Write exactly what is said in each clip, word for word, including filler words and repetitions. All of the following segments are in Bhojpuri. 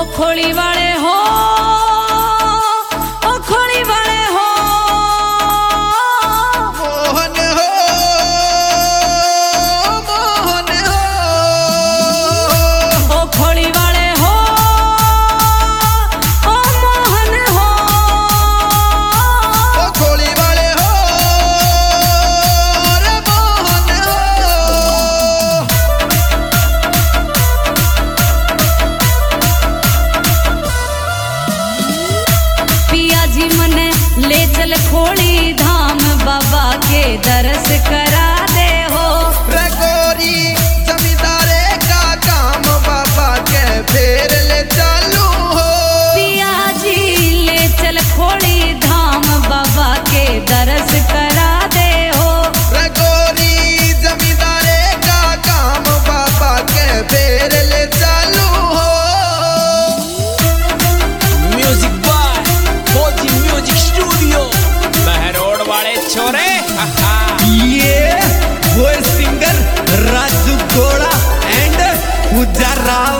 खोली वाले हो, ओ खोली वाले हो, मोहन हो, मोहन हो, ओ खोली वाले हो, ओ मोहन हो, ओ खोली वाले हो, रे मोहन हो। पिया जी मने ले चल खोली धाम, बाबा के दर्श करा दे हो। रे गोरी जमींदारे का काम, बाबा के फेर ले चालू हो। पिया जी ले चल खोली धाम, बाबा के दर्श करा दे हो। रे गोरी जमींदारे का काम, बाबा के फेर ले चालू हो। Music by Fauji music studio Behror वाले छोरे। ये वो सिंगर राजू घोड़ा एंड पूजा राव।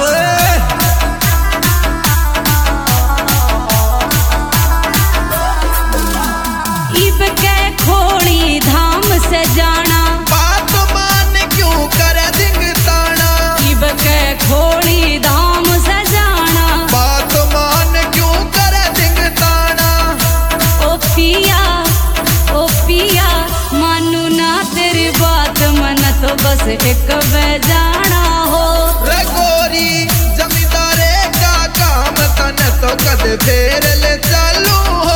इब के खोली धाम से जाना, बात मान क्यों करे दिंगताना। इब के खोली धाम से जाना, बात मान क्यों करे दिंगताना। ओ पिया ओ पिया मानू ना तेरी बात, मन तो बस एक वे जाना हो। रे गोरी जमींदारे का काम, तन तो कद फेर ले चालू हो।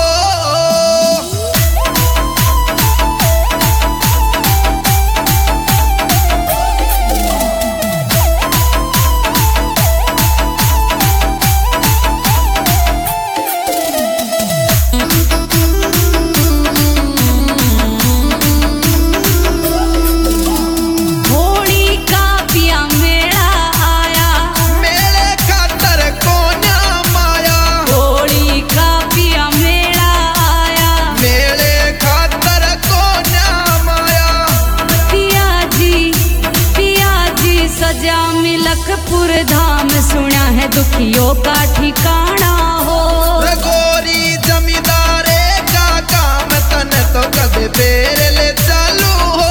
होली का पिया मेला आया, मेरे खातर कोन्या माया। होली का पिया मेला आया। मेरे खातर कोन्या माया। पिया जी पिया जी सजा मिलकपुर धाम, सुना है दुखियों का ठिकाना हो। रे गोरी जमींदारे का काम, तन तो कद फेर ले चालू हो।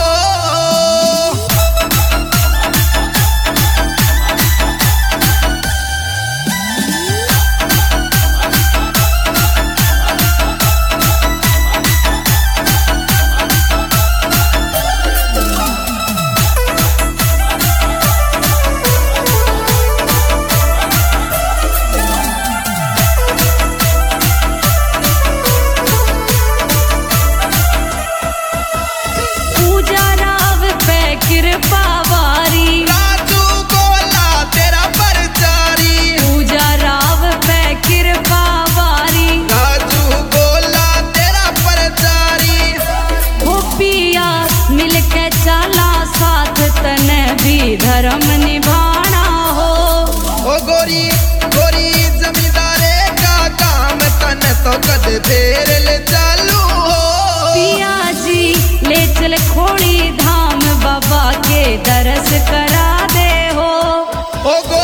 पूजा राव पे कृपा वारी, राजू गोला तेरा परचारी। पूजा राव पे कृपा वारी। राजू गोला तेरा परचारी। हो पिया मिलके चला साथ, तने भी धर्म निभाना हो। ओ गोरी गोरी जमींदारे का काम, तन तो कद फेर ले चालू हो। पिया जी ले चल खोली धाम, बाबा के दर्श करा दे हो। ओ गोरी